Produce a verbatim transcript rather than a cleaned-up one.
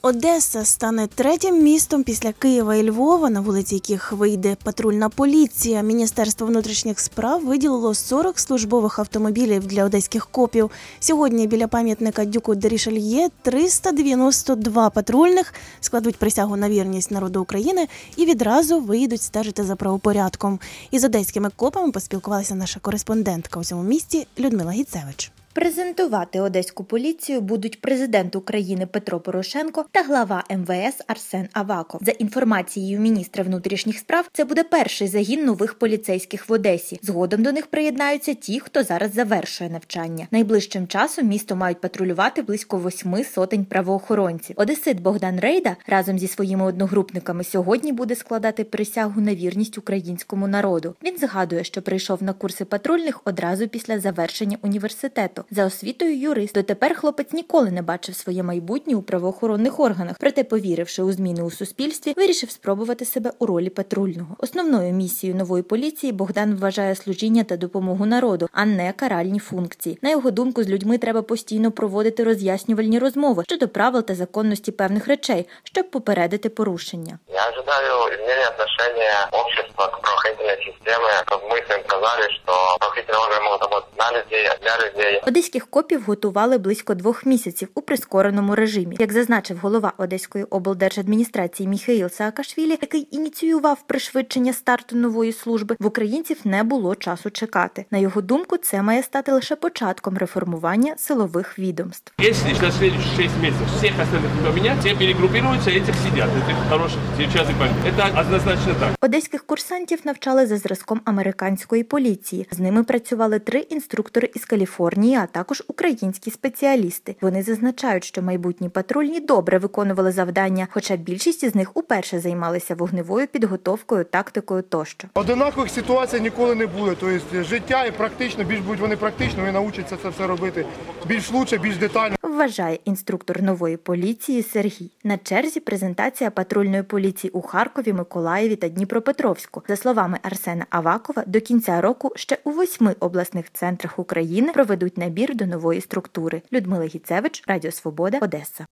Одеса стане третім містом після Києва і Львова, на вулиці яких вийде патрульна поліція. Міністерство внутрішніх справ виділило сорок службових автомобілів для одеських копів. Сьогодні біля пам'ятника Дюку де Рішельє триста дев'яносто два патрульних складуть присягу на вірність народу України і відразу виїдуть стежити за правопорядком. Із одеськими копами поспілкувалася наша кореспондентка у цьому місті Людмила Гіцевич. Презентувати одеську поліцію будуть президент України Петро Порошенко та глава ем ве ес Арсен Аваков. За інформацією міністра внутрішніх справ, це буде перший загін нових поліцейських в Одесі. Згодом до них приєднаються ті, хто зараз завершує навчання. Найближчим часом місто мають патрулювати близько восьми сотень правоохоронців. Одесит Богдан Рейда разом зі своїми одногрупниками сьогодні буде складати присягу на вірність українському народу. Він згадує, що прийшов на курси патрульних одразу після завершення університету. За освітою юрист. Дотепер хлопець ніколи не бачив своє майбутнє у правоохоронних органах. Проте, повіривши у зміни у суспільстві, вирішив спробувати себе у ролі патрульного. Основною місією нової поліції Богдан вважає служіння та допомогу народу, а не каральні функції. На його думку, з людьми треба постійно проводити роз'яснювальні розмови щодо правил та законності певних речей, щоб попередити порушення. Я ожидаю изменения отношения общества к правоохранительной системе, чтобы мы всем сказали, что правоохранительные органы могут работать на людей, для людей. Одеських копів готували близько двох місяців у прискореному режимі. Як зазначив голова Одеської облдержадміністрації Міхаїл Саакашвілі, який ініціював пришвидшення старту нової служби, в українців не було часу чекати. На його думку, це має стати лише початком реформування силових відомств. Якщо на слідуючі шість місяців всіх остальних не поміняти, всі перегрупуються, і ці сидять. Це хороших сейчас і пам'ять. Це однозначно так. Одеських курсантів навчали за зразком американської поліції. З ними працювали три інструктори із Каліфорнії, а також українські спеціалісти. Вони зазначають, що майбутні патрульні добре виконували завдання, хоча більшість із них уперше займалися вогневою підготовкою, тактикою тощо. Одинакових ситуацій ніколи не буде. Тобто життя і практично, більш будуть вони практично, вони навчаться це все робити більш лучше, більш детально. Вважає інструктор нової поліції Сергій. На черзі презентація патрульної поліції у Харкові, Миколаєві та Дніпропетровську. За словами Арсена Авакова, до кінця року ще у восьми обласних центрах України проведуть набір до нової структури. Людмила Гіцевич, Радіо Свобода, Одеса.